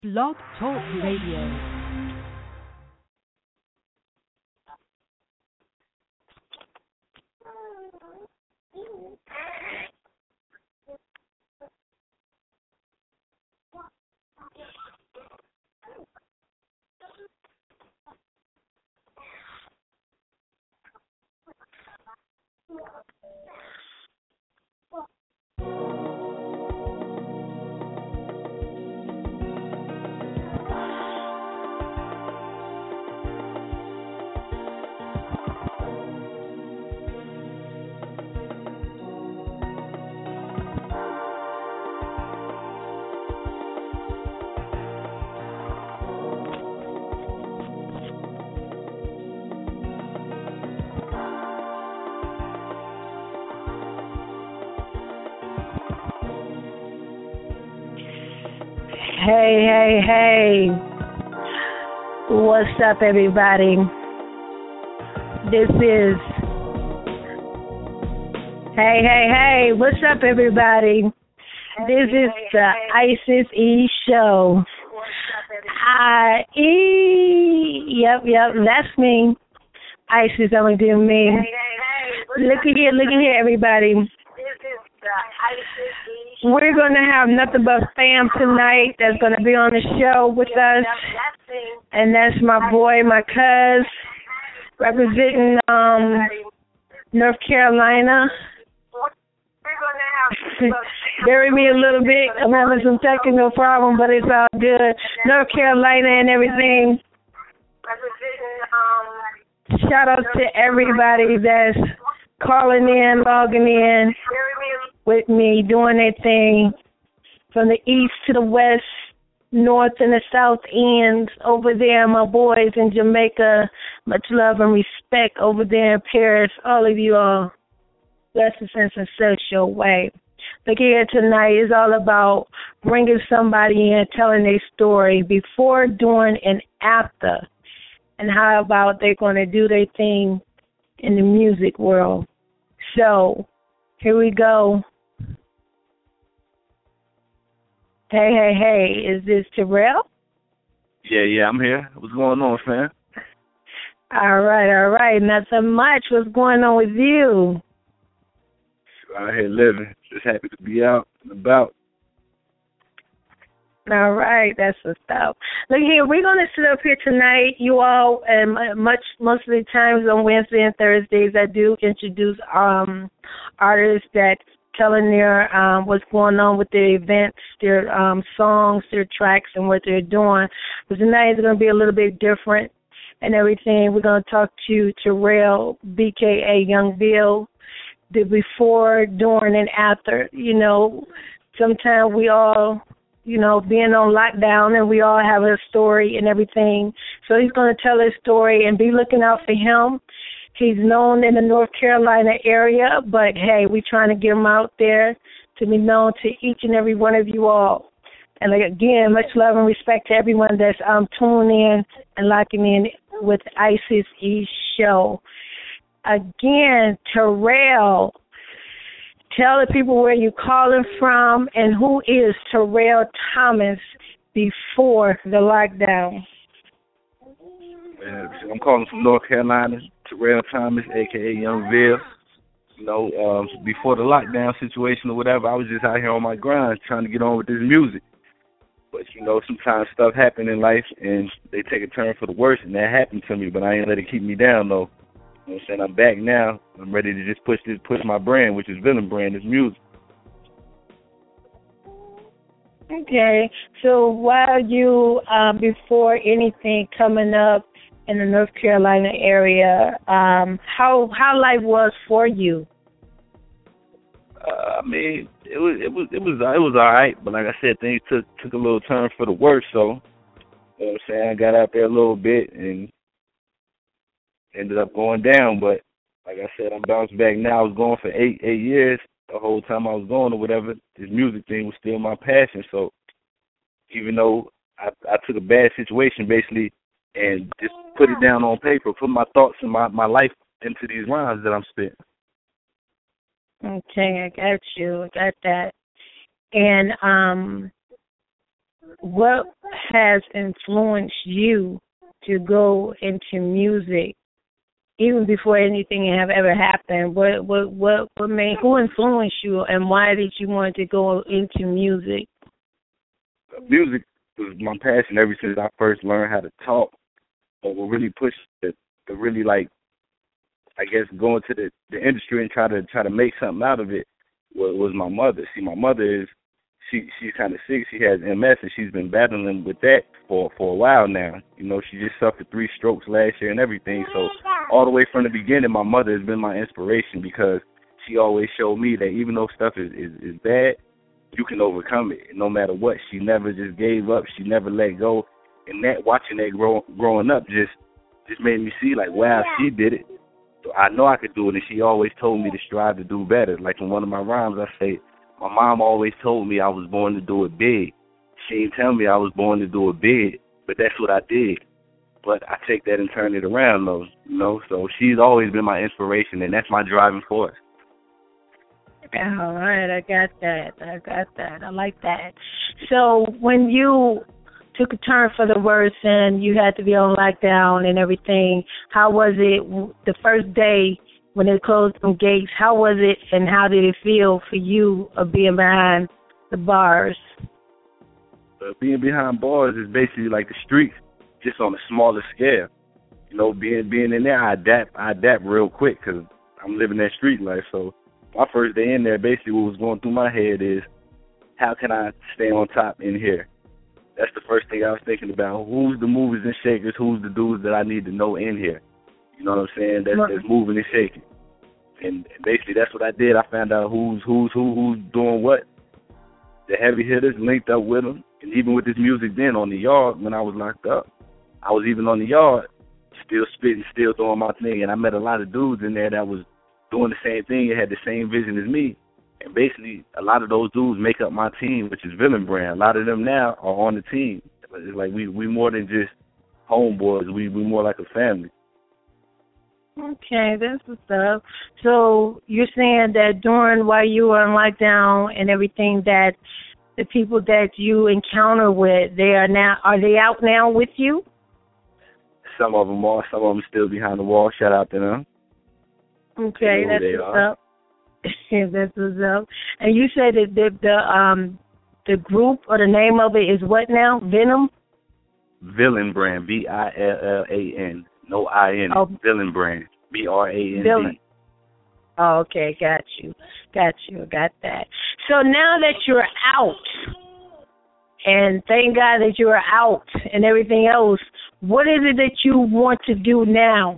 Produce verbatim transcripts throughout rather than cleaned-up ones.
Blog Talk Radio. Hey, hey, hey. What's up, everybody? This is... Hey, hey, hey. What's up, everybody? This is the Isis E Show. I E. Yep, yep, that's me. Isis, I'm going to do me. Look at here, look at here, everybody. We're going to have nothing but fam tonight that's going to be on the show with us. And that's my boy, my cuz, representing um, North Carolina. Bury me a little bit. I'm having some technical problem, but it's all good. North Carolina and everything. Shout out to everybody that's calling in, logging in with me, doing their thing from the east to the west, north and the south ends over there, my boys in Jamaica. Much love and respect over there in Paris. All of you all, blessings in a social way. Look here tonight is all about bringing somebody in, telling their story before, during, and after, and how about they're going to do their thing in the music world. So, here we go. Hey, hey, hey, is this Terrell? Yeah, yeah, I'm here. What's going on, fam? All right, all right, not so much. What's going on with you? Out here living. Just happy to be out and about. All right, that's what's up. Look here, we're going to sit up here tonight. You all, and much most of the times on Wednesday and Thursdays, I do introduce um, artists that telling their um, what's going on with their events, their um, songs, their tracks, and what they're doing. But tonight is going to be a little bit different and everything. We're going to talk to Terrell, B K A Young Bill, the before, during, and after. You know, sometimes we all, you know, being on lockdown, and we all have a story and everything. So he's going to tell his story, and be looking out for him. He's known in the North Carolina area, but, hey, we're trying to get him out there to be known to each and every one of you all. And, like, again, much love and respect to everyone that's um, tuning in and locking in with Isis E Show. Again, Terrell, tell the people where you're calling from and who is Terrell Thomas before the lockdown. Uh, I'm calling from North Carolina, Terrell Thomas, a k a. Young Bill. You know, um, before the lockdown situation or whatever, I was just out here on my grind trying to get on with this music. But, you know, sometimes stuff happen in life and they take a turn for the worse, and that happened to me, but I ain't let it keep me down, though. You know what I'm saying? I'm back now. I'm ready to just push this, push my brand, which is Villain Brand, this music. Okay. So while you, uh, before anything coming up in the North Carolina area, um, how how life was for you? Uh, I mean, it was it was it was it was all right, but like I said, things took took a little turn for the worse. So, you know what I'm saying? I got out there a little bit and ended up going down, but like I said, I'm bounced back now. I was going for eight eight years. The whole time I was going or whatever, this music thing was still my passion. So even though I, I took a bad situation basically and just put it down on paper, put my thoughts and my, my life into these rhymes that I'm spitting. Okay, I got you. I got that. And um, what has influenced you to go into music, even before anything have ever happened? What what what what made who influenced you, and why did you want to go into music? Music was my passion ever since I first learned how to talk. But what really pushed it to really like, I guess, go into the, the industry and try to try to make something out of it was, was my mother. See, my mother is she she's kind of sick. She has M S, and she's been battling with that for for a while now. You know, she just suffered three strokes last year and everything. So all the way from the beginning, my mother has been my inspiration because she always showed me that even though stuff is is, is bad, you can overcome it no matter what. She never just gave up. She never let go. And that watching that grow, growing up just just made me see, like, wow, she did it. So I know I could do it. And she always told me to strive to do better. Like in one of my rhymes, I say, my mom always told me I was born to do it big. She didn't tell me I was born to do it big, but that's what I did. But I take that and turn it around, though, you know. So she's always been my inspiration, and that's my driving force. All right, I got that. I got that. I like that. So when you took a turn for the worse and you had to be on lockdown and everything, how was it the first day when they closed some gates? How was it, and how did it feel for you of being behind the bars? Uh, being behind bars is basically like the streets, just on a smaller scale. You know, being being in there, I adapt, I adapt real quick because I'm living that street life. So my first day in there, basically what was going through my head is, how can I stay on top in here? That's the first thing I was thinking about. Who's the movers and shakers? Who's the dudes that I need to know in here? You know what I'm saying? That's, that's moving and shaking. And basically that's what I did. I found out who's who's who, who's doing what. The heavy hitters, linked up with them. And even with this music then on the yard when I was locked up, I was even on the yard still spitting, still throwing my thing. And I met a lot of dudes in there that was doing the same thing and had the same vision as me. And basically, a lot of those dudes make up my team, which is Villain Brand. A lot of them now are on the team. It's like we we more than just homeboys. We we more like a family. Okay, that's what's up. So you're saying that during while you were on lockdown and everything, that the people that you encounter with, they are now are they out now with you? Some of them are. Some of them still behind the wall. Shout out to them. Okay, that's what's are. up. That's what's up. And you said that the, the um the group or the name of it is what now? Venom? Villain Brand. V I L L A N. No I N. Oh. Villain Brand. B R A N D. Villain. Oh, okay, got you. Got you. Got that. So now that you're out, and thank God that you're out and everything else, what is it that you want to do now?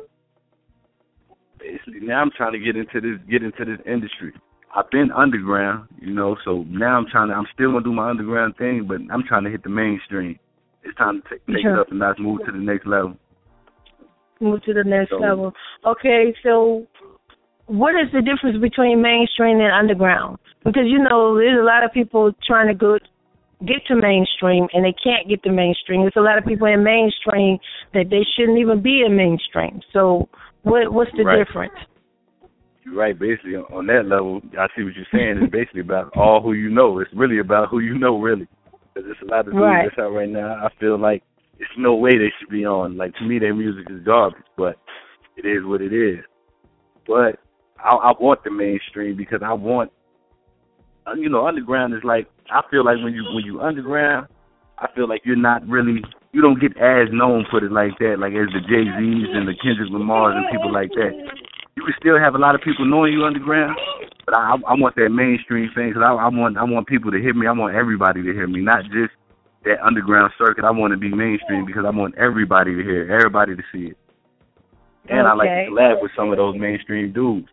Basically, now I'm trying to get into this get into this industry. I've been underground, you know, so now I'm trying to, I'm still going to do my underground thing, but I'm trying to hit the mainstream. It's time to take, take sure. it up and not move to the next level. Move to the next so, level. Okay, so what is the difference between mainstream and underground? Because, you know, there's a lot of people trying to go get to mainstream, and they can't get to mainstream. There's a lot of people in mainstream that they shouldn't even be in mainstream. So what what's the right. difference? You're right. Basically, on that level, I see what you're saying. It's basically about all who you know. It's really about who you know, really. Because there's a lot of dudes right. that's out right now. I feel like it's no way they should be on. Like, to me, their music is garbage, but it is what it is. But I, I want the mainstream because I want, you know, underground is like, I feel like when you when you underground, I feel like you're not really, you don't get as known for it like that, like as the Jay-Z's and the Kendrick Lamars and people like that. You can still have a lot of people knowing you underground, but I, I want that mainstream thing because I, I want I want people to hear me. I want everybody to hear me, not just that underground circuit. I want to be mainstream because I want everybody to hear it, everybody to see it. And okay. I like to collab with some of those mainstream dudes.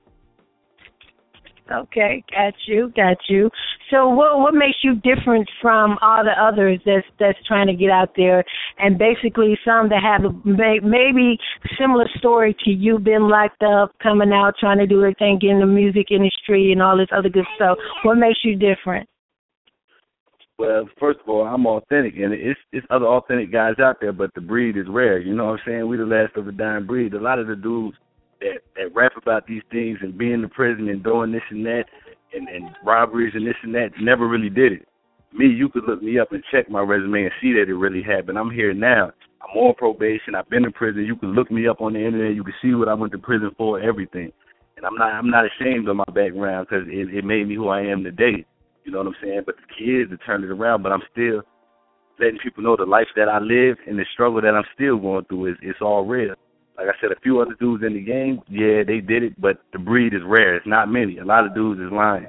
Okay, got you, got you. So what what makes you different from all the others that's that's trying to get out there, and basically some that have a, maybe similar story to you, been locked up, coming out, trying to do their thing, getting the music industry and all this other good stuff? What makes you different? Well, first of all, I'm authentic, and it's it's other authentic guys out there, but the breed is rare. You know what I'm saying? We the last of a dying breed. A lot of the dudes that, that rap about these things and being in the prison and doing this and that and, and robberies and this and that never really did it. me, you could look me up and check my resume and see that it really happened. I'm here now. I'm on probation. I've been in prison. You can look me up on the internet. You can see what I went to prison for, everything. And I'm not I'm not ashamed of my background because it, it made me who I am today. You know what I'm saying? But the kids have turned it around, but I'm still letting people know the life that I live and the struggle that I'm still going through is it's all real. Like I said, a few other dudes in the game, yeah, they did it, but the breed is rare. It's not many. A lot of dudes is lying.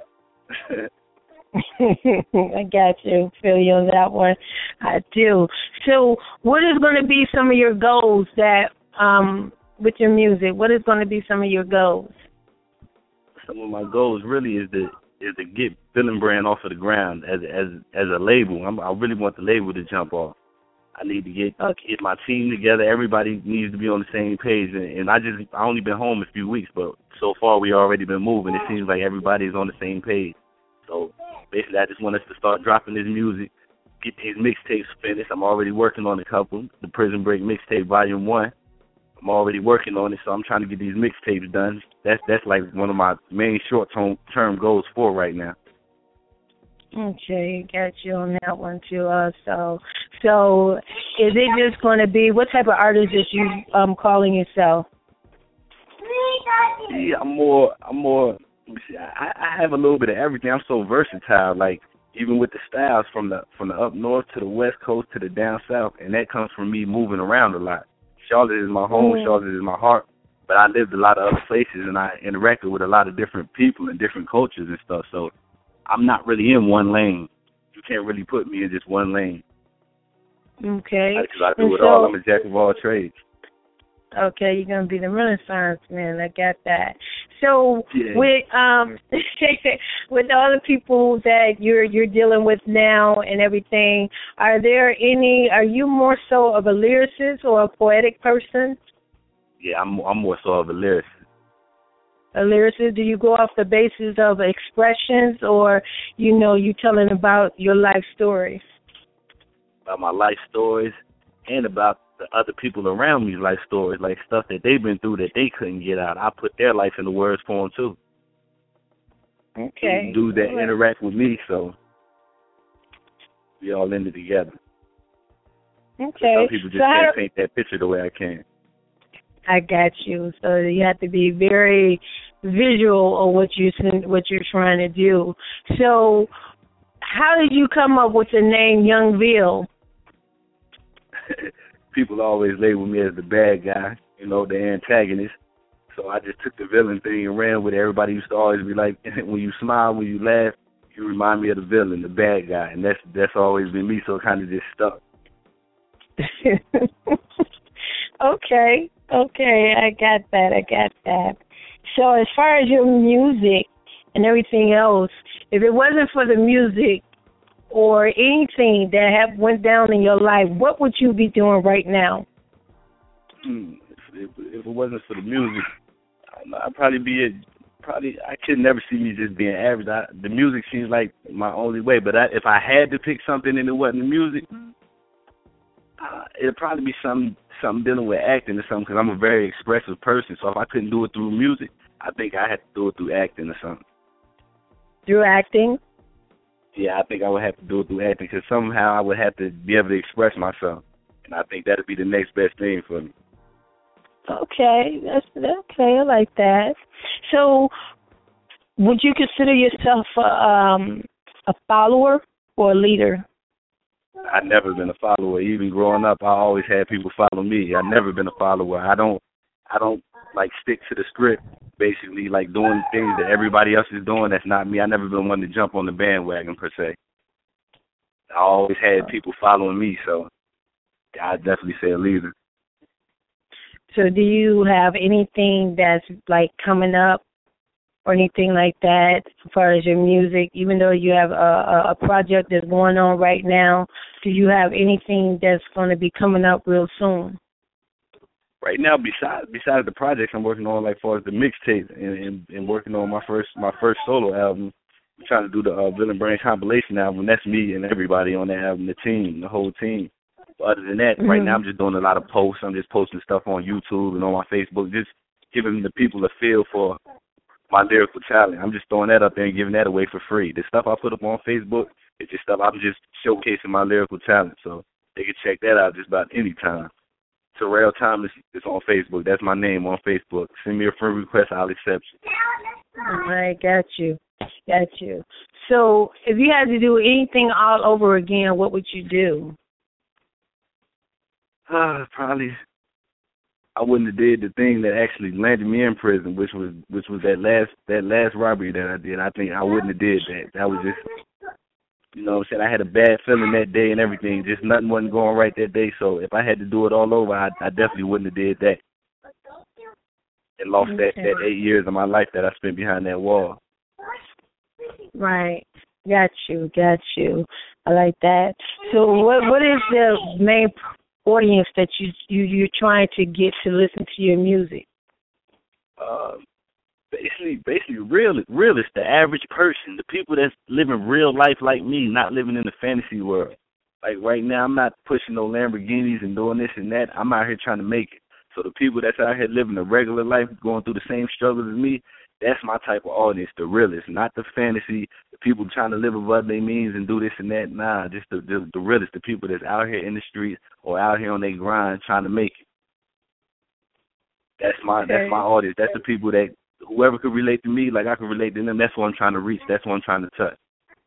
I got you. Feel you on that one. I do. So what is going to be some of your goals that, um, with your music, what is going to be some of your goals? Some of my goals really is to is to get Villain Brand off of the ground as as as a label. I'm, I really want the label to jump off. I need to get okay. get my team together. Everybody needs to be on the same page. And, and I just I only been home a few weeks, but so far we already been moving. It seems like everybody is on the same page. So basically, I just want us to start dropping this music, get these mixtapes finished. I'm already working on a couple. The Prison Break mixtape Volume One. I'm already working on it, so I'm trying to get these mixtapes done. That's that's like one of my main short term goals for right now. Okay, got you on that one too. Also, so is it just going to be what type of artist is you um calling yourself? Yeah, I'm more. I'm more. I, I have a little bit of everything. I'm so versatile. Like even with the styles from the from the up north to the west coast to the down south, and that comes from me moving around a lot. Charlotte is my home. Mm. Charlotte is my heart. But I lived a lot of other places, and I interacted with a lot of different people and different cultures and stuff. So I'm not really in one lane. You can't really put me in just one lane. Okay. Because I do and it so, all. I'm a jack of all trades. Okay, you're gonna be the Renaissance man. I got that. So yeah. with um with all the people that you're you're dealing with now and everything, are there any? Are you more so of a lyricist or a poetic person? Yeah, I'm I'm more so of a lyricist. A lyricist? Do you go off the basis of expressions, or you know you telling about your life stories? About my life stories and about the other people around me's life stories, like stuff that they've been through that they couldn't get out. I put their life in the words for them too. Okay. Dudes that interact with me, so we all in it together. Okay. Some people just so can't do, paint that picture the way I can. I got you. So you have to be very visual of what you what you're trying to do. So how did you come up with the name Young Ville? People always label me as the bad guy, you know, the antagonist. So I just took the villain thing and ran with it. Everybody used to always be like, when you smile, when you laugh, you remind me of the villain, the bad guy. And that's that's always been me, so it kind of just stuck. Okay, okay, I got that, I got that. So as far as your music and everything else, if it wasn't for the music or anything that have went down in your life, what would you be doing right now? Hmm. If, if it wasn't for the music, I'd probably be a, probably, I could never see me just being average. I, the music seems like my only way, but I, if I had to pick something and it wasn't the music, uh, it'd probably be something, something dealing with acting or something, because I'm a very expressive person. So if I couldn't do it through music, I think I had to do it through acting or something. Through acting? Yeah, I think I would have to do it through acting, because somehow I would have to be able to express myself. And I think that would be the next best thing for me. Okay, that's okay. I like that. So, would you consider yourself a, um, a follower or a leader? I've never been a follower. Even growing up, I always had people follow me. I've never been a follower. I don't, I don't like stick to the script. Basically, like doing things that everybody else is doing. That's not me. I never been one to jump on the bandwagon per se. I always had people following me, so I'd definitely say a leader. So do you have anything that's like coming up or anything like that as far as your music, even though you have a, a project that's going on right now, do you have anything that's going to be coming up real soon? Right now, besides besides the projects I'm working on, like far as the mixtape and, and, and working on my first my first solo album, I'm trying to do the uh, Villain Brand compilation album. That's me and everybody on that album, the team, the whole team. But other than that, mm-hmm. right now I'm just doing a lot of posts. I'm just posting stuff on YouTube and on my Facebook, just giving the people a feel for my lyrical talent. I'm just throwing that up there and giving that away for free. The stuff I put up on Facebook, it's just stuff. I'm just showcasing my lyrical talent, so they can check that out just about any time. Terrell Thomas is on Facebook. That's my name on Facebook. Send me a friend request, I'll accept you. All right, got you, got you. So, if you had to do anything all over again, what would you do? Uh, probably, I wouldn't have did the thing that actually landed me in prison, which was which was that last that last robbery that I did. I think I wouldn't have did that. That was just, you know what I'm saying, I had a bad feeling that day and everything. Just nothing wasn't going right that day. So if I had to do it all over, I, I definitely wouldn't have did that. And lost okay. that, that eight years of my life that I spent behind that wall. Right. Got you, got you. I like that. So what what is the main audience that you, you, you're trying to get to listen to your music? Uh, basically, basically, real, realists, the average person, the people that's living real life like me, not living in the fantasy world. Like right now, I'm not pushing no Lamborghinis and doing this and that. I'm out here trying to make it. So the people that's out here living a regular life, going through the same struggles as me, that's my type of audience, the realists, not the fantasy, the people trying to live above their means and do this and that. Nah, just the, the, the realists, the people that's out here in the streets or out here on their grind trying to make it. That's my okay. that's my audience. That's the people that whoever could relate to me, like I can relate to them. That's what I'm trying to reach. That's what I'm trying to touch.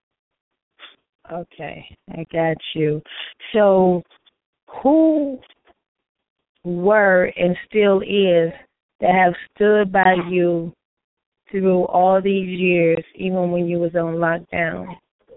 Okay, I got you. So, who were and still is that have stood by you through all these years, even when you was on lockdown?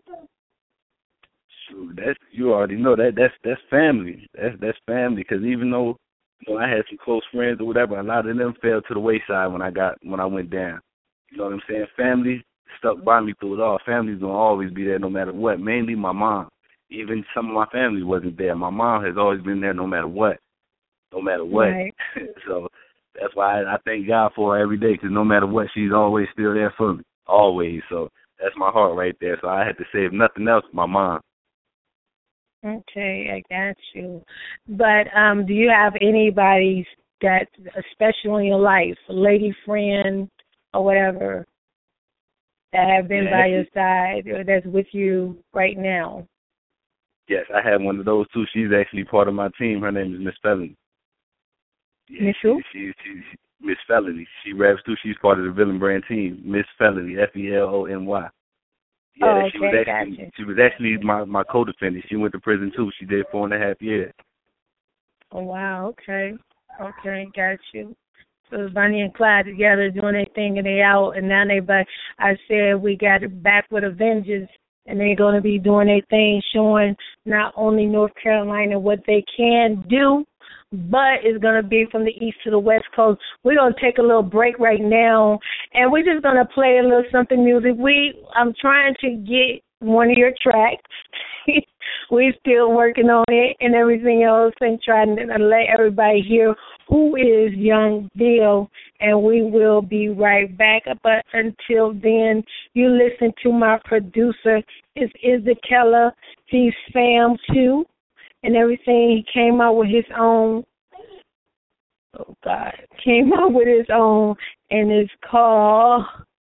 Shoot, that's you already know that that's that's family. That's that's family. Because even though you know I had some close friends or whatever, a lot of them fell to the wayside when I got when I went down. You know what I'm saying? Family stuck by me through it all. Family's gonna always be there no matter what. Mainly my mom. Even some of my family wasn't there. My mom has always been there no matter what. No matter what. Right. So that's why I thank God for her every day, because no matter what, she's always still there for me. Always. So that's my heart right there. So I had to say, if nothing else, my mom. Okay, I got you. But um, do you have anybody that, especially in your life, a lady friend or whatever, that have been yeah, by your side or that's with you right now? Yes, I have one of those too. She's actually part of my team. Her name is Miss Felony. Yeah, Miss who? She, she, she, she, Miss Felony. She raps too. She's part of the Villain Brand team. Miss Felony, F E L O N Y. Yeah, oh, okay, she was actually gotcha. she was actually my, my co-defendant. She went to prison too. She did four and a half years. Oh wow, okay. Okay, got you. So Bonnie and Clyde together doing their thing and they out, and now they back. I said we got it back with a vengeance, and they're going to be doing their thing, showing not only North Carolina what they can do, but it's going to be from the east to the west coast. We're going to take a little break right now, and we're just going to play a little something music. We, I'm trying to get one of your tracks. We're still working on it and everything else, and trying to let everybody hear who is Young Bill, and we will be right back. But until then, you listen to my producer. It's Izzy Keller. He's fam too, and everything. He came out with his own. Oh God, came out with his own, and it's called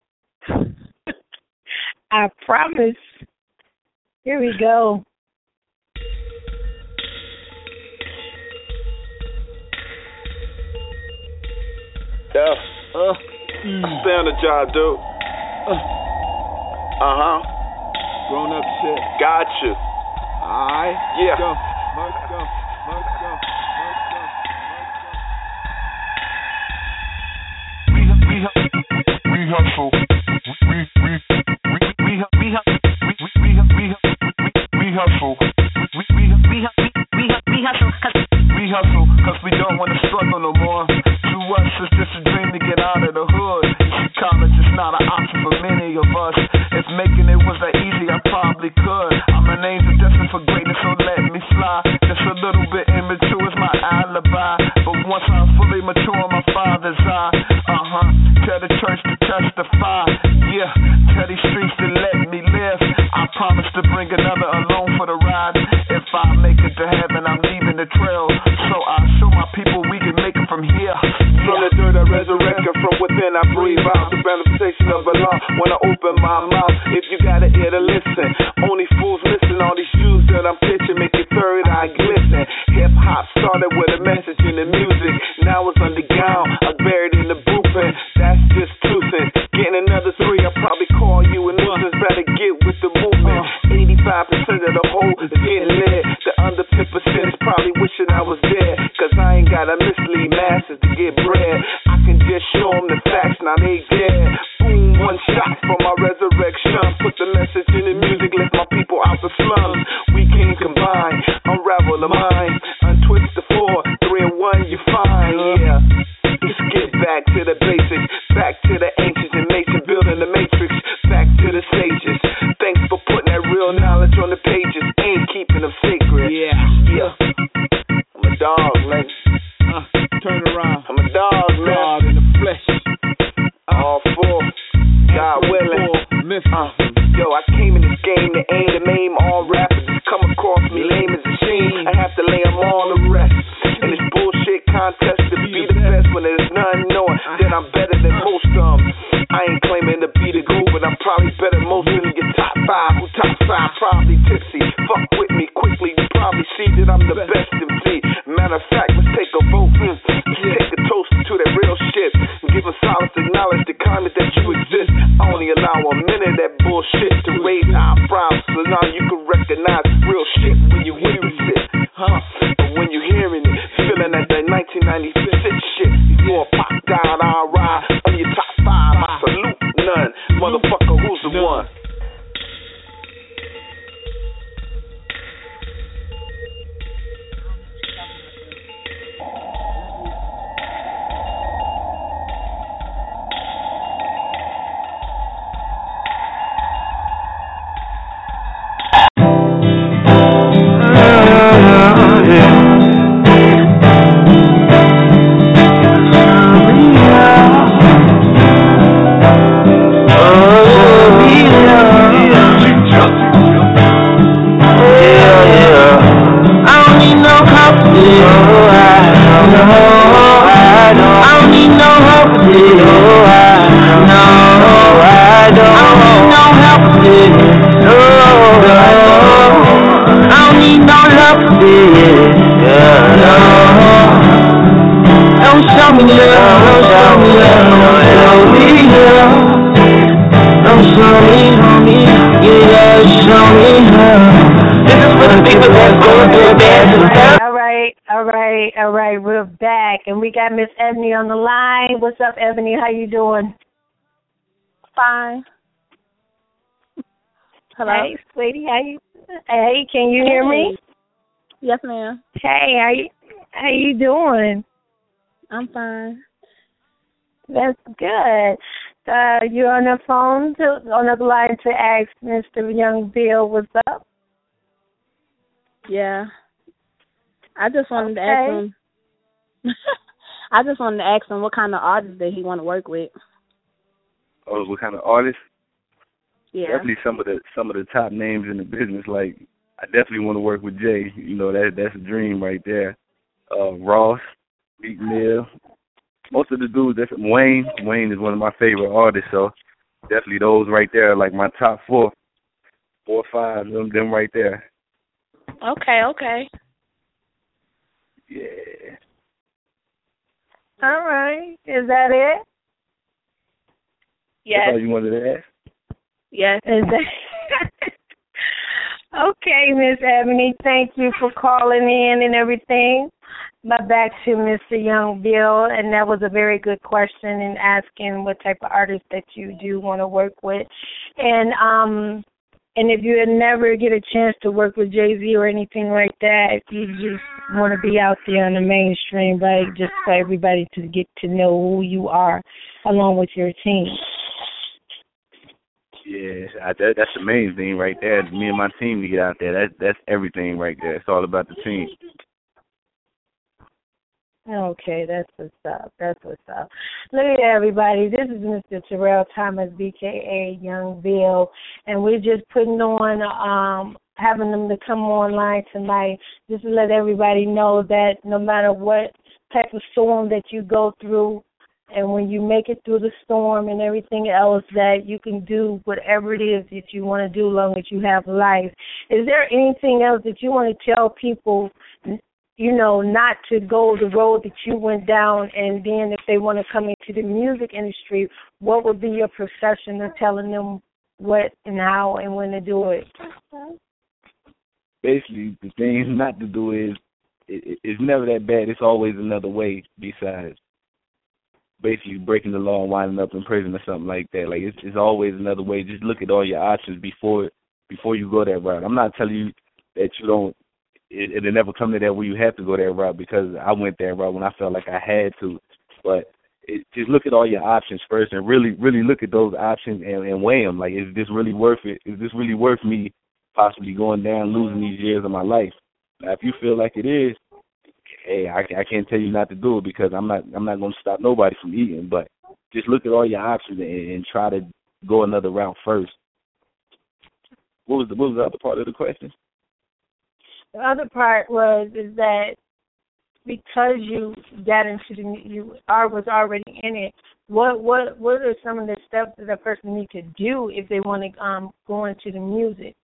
I Promise. Here we go. Yeah, uh, mm. Stay on the job, dude. Uh, uh-huh. Grown up shit. Got you. Alright. Yeah. Go. Let's go. Let's go. Let's go. We we we hustle. We we we we we we we we we hustle. We we we we we hustle. We hustle cause we don't want to struggle no more. To us, it's just a dream to get out of the hood. College is not an option for many of us. If making it was that easy, I probably could. I'm an angel destined for greatness, so let me fly. Just a little bit immature is my alibi. But once I'm fully mature in my father's eye, uh-huh, tell the church to testify. Yeah, tell these streets to let me live. I promise to bring another along for the ride. If I make it to heaven, I'm leaving the trail. So I show my people we can make it from here. From the dirt I resurrect, and from within I breathe out the manifestation of Allah when I open my mouth. If you got an ear to listen, only fools started with a message in the music. Now it's underground, I buried in the blueprint. That's just two cents. Getting another three, I'll probably call you a nuisance. Better get with the movement. eighty-five percent of the whole is getting lit. The under ten percent is probably wishing I was there. Cause I ain't gotta mislead masses to get bread. I can just show them the facts, now they dead. Boom, one shot for my resurrection. Put the message in the music, lift my people out the slums. We can combine, unravel the mind, untwist the four, three and one, you find, yeah. Let's get back to the basics, back to the ancients and Mason building the matrix, back to the sages. Thanks for putting that real knowledge on the pages, ain't keeping them sacred. Yeah, yeah. I'm a dog, man. Uh, turn around. I'm a dog, man. Dog in the flesh. All four, God willing. Uh, yo, I came in this game to aim to maim all rappers. Come across me lame as a shame. I have to lay them all to rest. In this bullshit contest to be the best when there's none knowing that I'm better than most of them. I ain't claiming to be the guru, but I'm probably better than most of your top five. Who top five probably tipsy. Fuck with me quickly, you probably see that I'm the best M C. Matter of fact, let's take a vote. Mm. Let's take a toast to that real shit. And give a solace, acknowledge the kindness that you exist. I only allow a minute of that bullshit to raise eyebrows. So now you can recognize real shit when you witness it. Huh? But when you hearing it, feeling that that nineteen ninety-six shit. Before I pop down, I ride on your top five. I salute none. Motherfucker, who's the one? Miss Ebony on the line. What's up, Ebony? How you doing? Fine. Hello. Hey, sweetie. How you? Hey, can you hear me? Yes, ma'am. Hey, how you? How you doing? I'm fine. That's good. Uh, you on the phone to, on the line to ask Mister Young Bill what's up? Yeah. I just wanted okay. to ask him. I just wanted to ask him what kind of artist that he want to work with. Oh, what kind of artist? Yeah. Definitely some of the some of the top names in the business. Like, I definitely want to work with Jay. You know, that that's a dream right there. Uh, Ross, Meek Mill. Most of the dudes, that's Wayne. Wayne is one of my favorite artists, so definitely those right there, like my top four, four or five, them, them right there. Okay, okay. Yeah. All right. Is that it? Yes. That's all you wanted to ask? Yes. Is that okay, Miss Ebony, thank you for calling in and everything. But back to Mister Young Bill, and that was a very good question in asking what type of artist that you do want to work with. And um and if you never get a chance to work with Jay-Z or anything like that, you just want to be out there on the mainstream, right? Just for everybody to get to know who you are along with your team. Yeah, I, that, that's the main thing right there. Me and my team to get out there. That, that's everything right there. It's all about the team. Okay, that's what's up. That's what's up. Look at everybody. This is Mister Terrell Thomas, B K A Young Bill, and we're just putting on, um, having them to come online tonight just to let everybody know that no matter what type of storm that you go through, and when you make it through the storm and everything else, that you can do whatever it is that you want to do as long as you have life. Is there anything else that you want to tell people, you know, not to go the road that you went down, and then if they want to come into the music industry, what would be your profession of telling them what and how and when to do it? Basically, the thing not to do is, it, it's never that bad. It's always another way besides basically breaking the law and winding up in prison or something like that. Like, it's, it's always another way. Just look at all your options before before you go that route. I'm not telling you that you don't, it, it'll never come to that where you have to go that route, because I went that route when I felt like I had to. But it, just look at all your options first and really, really look at those options and, and weigh them. Like, is this really worth it? Is this really worth me possibly going down, losing these years of my life? Now, if you feel like it is, hey, I, I can't tell you not to do it, because I'm not I'm not going to stop nobody from eating. But just look at all your options and, and try to go another route first. What was the what was the other part of the question? The other part was is that because you got into the you are was already in it. What what what are some of the steps that a person needs to do if they want to um go into the music?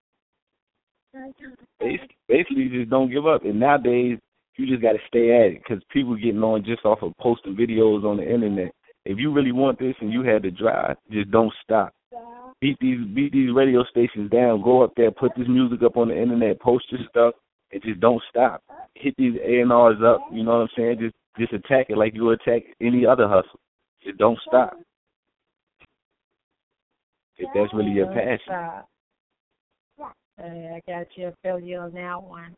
Basically, just don't give up. And nowadays, you just got to stay at it, because people getting on just off of posting videos on the internet. If you really want this and you had the drive, just don't stop. Beat these beat these radio stations down. Go up there, put this music up on the internet, post your stuff, and just don't stop. Hit these A and R's up. You know what I'm saying? Just just attack it like you would attack any other hustle. Just don't stop. If that's really your passion. I got you. I feel you on that one.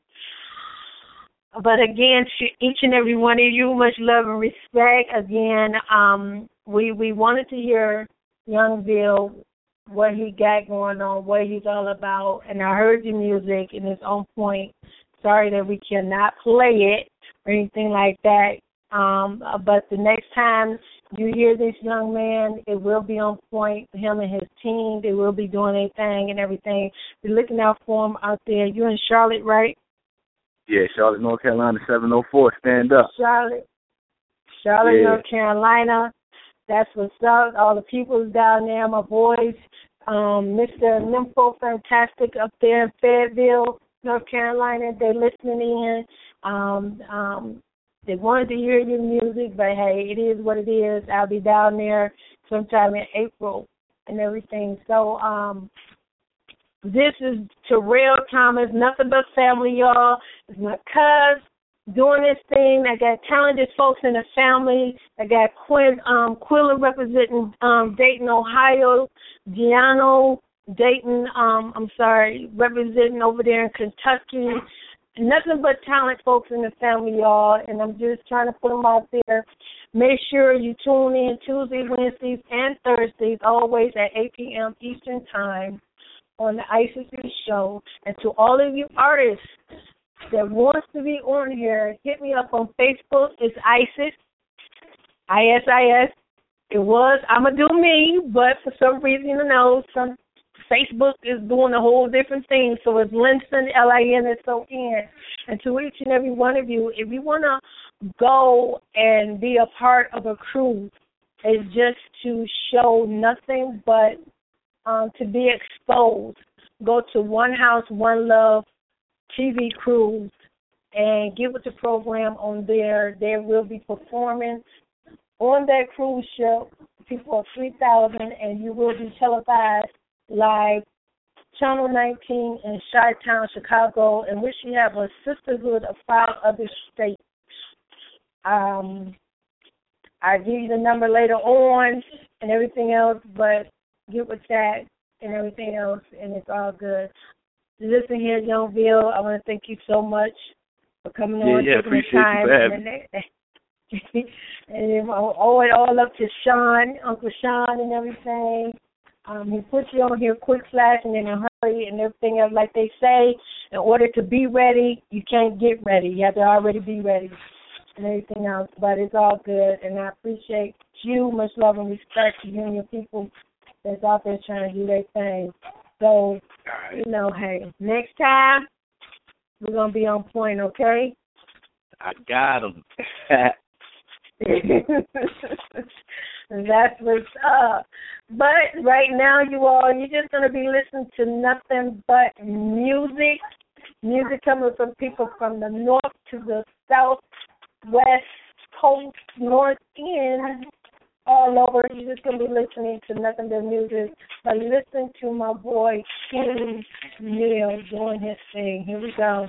But again, to each and every one of you, much love and respect. Again, um, we we wanted to hear Young Bill, what he got going on, what he's all about, and I heard the music and it's on point. Sorry that we cannot play it or anything like that. Um, but the next time you hear this young man, it will be on point. Him and his team, they will be doing their thing and everything. Be looking out for him out there. You're in Charlotte, right? Yeah, Charlotte, North Carolina, seven oh four. Stand up. Charlotte, Charlotte, yeah. North Carolina. That's what's up. All the people's down there, my boys. Um, Mister Nympho Fantastic up there in Fayetteville, North Carolina. They're listening in. Um, um, they wanted to hear your music, but hey, it is what it is. I'll be down there sometime in April and everything. So um, this is Terrell Thomas, Nothing But Family, y'all. It's my cuz doing this thing. I got talented folks in the family. I got Quinn, um, Quilla representing um, Dayton, Ohio. Giano, Dayton, um, I'm sorry, representing over there in Kentucky. Nothing but talent folks in the family, y'all, and I'm just trying to put them out there. Make sure you tune in Tuesdays, Wednesdays, and Thursdays, always at eight p.m. Eastern Time on the Isis Show. And to all of you artists that wants to be on here, hit me up on Facebook. It's Isis, I S I S. It was, I'm going to do me, but for some reason, you know, some Facebook is doing a whole different thing. So it's Linson, L I N S O N. And to each and every one of you, if you want to go and be a part of a cruise, it's just to show nothing but um, to be exposed. Go to One House, One Love T V Cruise and get with the program on there. They will be performing on that cruise ship, people are three thousand, and you will be televised live, Channel nineteen in Chi-Town, Chicago, in which you have a sisterhood of five other states. Um, I'll give you the number later on and everything else, but get with that and everything else, and it's all good. Listen here, Young Bill, I want to thank you so much for coming yeah, on, yeah, taking the appreciate time. You for having me. And then I owe it all up to Sean, Uncle Sean and everything. Um, he put you on here quick flash and in a hurry and everything else. Like they say, in order to be ready, you can't get ready. You have to already be ready and everything else. But it's all good, and I appreciate you. Much love and respect to you and your people that's out there trying to do their thing. So, you know, hey, next time, we're going to be on point, okay? I got him. That's what's up. But right now, you all, you're just going to be listening to nothing but music. Music coming from people from the north to the south, west, coast, north, end, all over. You're just going to be listening to nothing but music. But listen to my boy, King Neil, doing his thing. Here we go.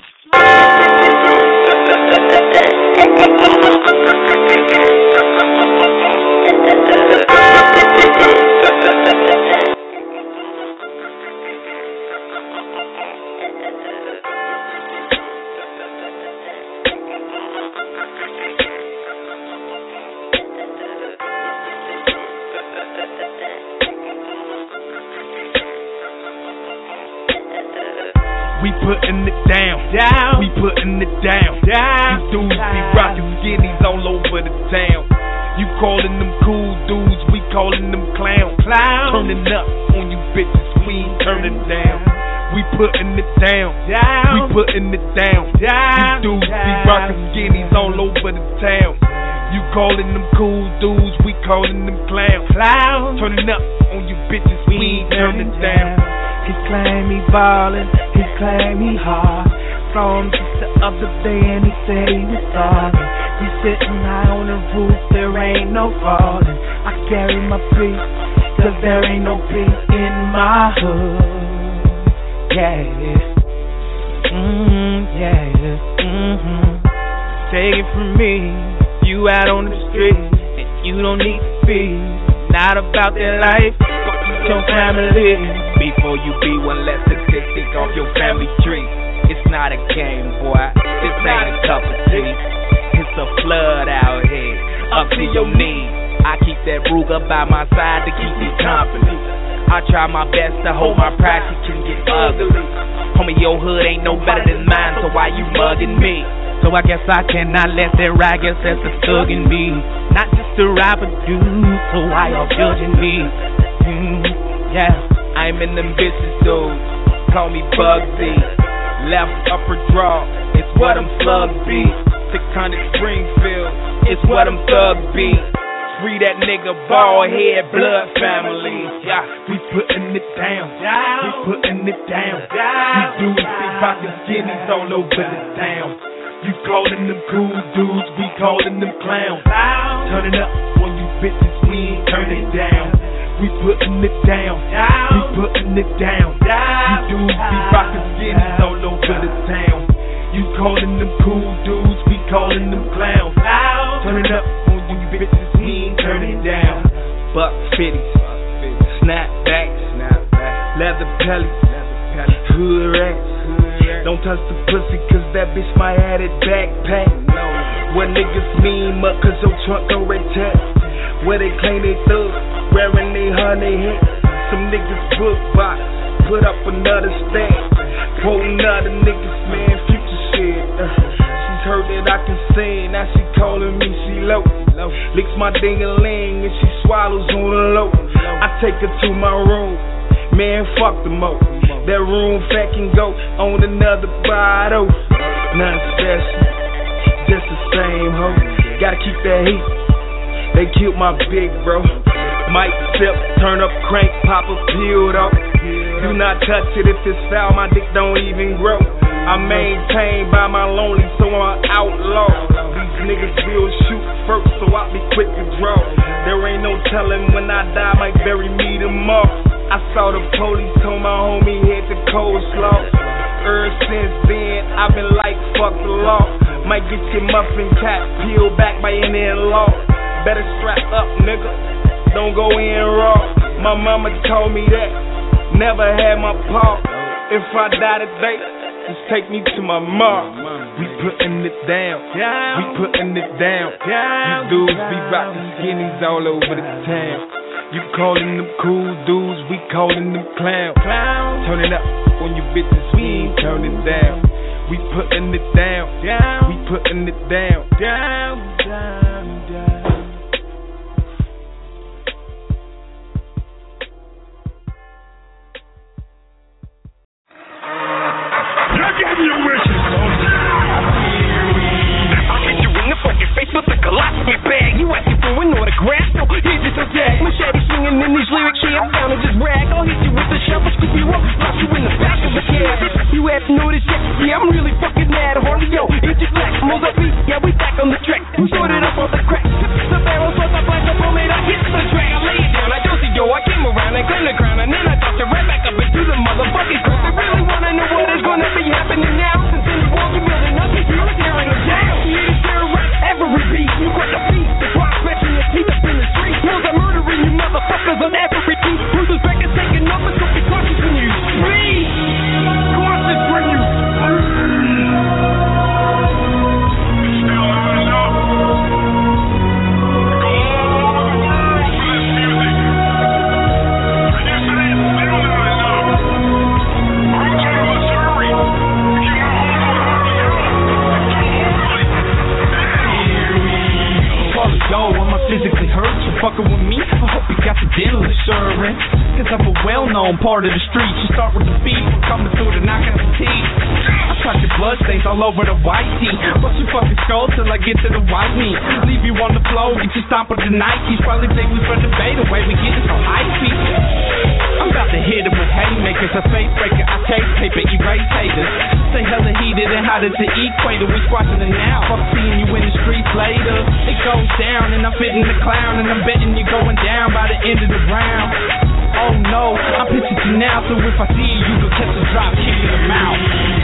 We putting it down, down. We putting it down, down. These dudes be rockin' skinnies all over the town. You callin' them cool dudes, we callin' them clowns. Clown. Turning up on you bitches, we ain't turning down. We putting it down, down. We putting it down, down. These dudes be rockin' skinnies all over the town. You callin' them cool dudes, we callin' them clowns. Clown. Turning up on you bitches, we ain't turning down. He claim he ballin', he claim he hard. Saw him just the other day and he said he was sorry. He sitting high on the roof, there ain't no falling. I carry my peace, cause there ain't no peace in my hood. Yeah, mm-hmm, yeah, mm-hmm. Take it from me, you out on the street, and you don't need to be not about that life, fuck with your family. Before you be one less statistic off your family tree. It's not a game, boy. This ain't a cup of tea. It's a flood out here, up to your knees. I keep that Ruger by my side to keep me company. I try my best to hold my pride, it can get ugly. Homie, your hood ain't no better than mine, so why you mugging me? So I guess I cannot let that ride, guess that's a thug in me. Not just a rapper dude, so why y'all judging me? Mm, yeah. I'm in them bitches, dude. Call me Bugsy. Left upper draw, it's what I'm slugs be. six hundred Springfield, it's what I'm thugs be. Free that nigga bald head blood family. Yeah, we putting it down. We putting it down. These dudes be rockin' skinnies all over the town. You callin' them cool dudes, we callin' them clowns. Turning up on you bitches, we ain't turning down. We putting it down, we putting it down. These dudes be rockin' skinnies all over the town. You callin' them cool dudes, we callin' them clowns. Turning up on you bitches, we ain't turning down. Buck fifties, snapback, leather pelly, hood rats. Don't touch the pussy cause that bitch might have it backpack. What niggas mean up cause your trunk on red tap. Where they claim they thug, wearing they honey hats. Some niggas book box, put up another stack. Quoting other niggas, man, future shit. Uh, she's heard that I can sing, now she calling me, she low. Licks my ding-a-ling and she swallows on the low. I take her to my room, man, fuck the mo. That room fat can go on another bottle. Nothing special, just the same hoe. Gotta keep that heat. They killed my big bro. Might sip, turn up crank, pop a pill though. Do not touch it if it's foul, my dick don't even grow. I maintain by my lonely, so I'm an outlaw. These niggas will shoot first, so I'll be quick to draw. There ain't no telling when I die, might bury me tomorrow. I saw the police, told my homie hit the coleslaw. Ever since then, I've been like, fuck the law. Might get your muffin cap peeled back by any law. Better strap up, nigga. Don't go in raw. My mama told me that. Never had my paw. If I die today, just take me to my mom. We putting it down. We putting it down. These dudes be rockin' skinnies all over the town. You callin' them cool dudes, we callin' them clowns. Turning up on you bitches, we ain't turning down. We putting it down. We putting it down. Down, down, down. Colostomy bag, you asking for an autograph? So here's just a tag. Machete swinging in these lyrics, yeah, I'm down to just brag. I'll hit you with the shovel, scoop you up, drop you in the back of the cab. You haven't noticed yet, yeah, I'm physically hurt you fucking with me, I hope you got the dental insurance. Cause I'm a well-known part of the street. You start with the beef, we're coming through to knock out the teeth. I tried your blood stains all over the white tee. Bust your fucking skull till I get to the white meat. Leave you on the floor, get you stomped with the Nikes. Probably think we from the bay, the way we get it so hypey. I'm about to hit them with haymakers, a face breaker, I tape paper, erase haters. Stay hella heated and hot as the equator. We squashing it now, fuck seeing you in the streets later. It goes down and I'm fitting the clown, and I'm betting you're going down by the end of the round. Oh no, I'm pitching you now, so if I see you, you can catch a drop, kick in the mouth.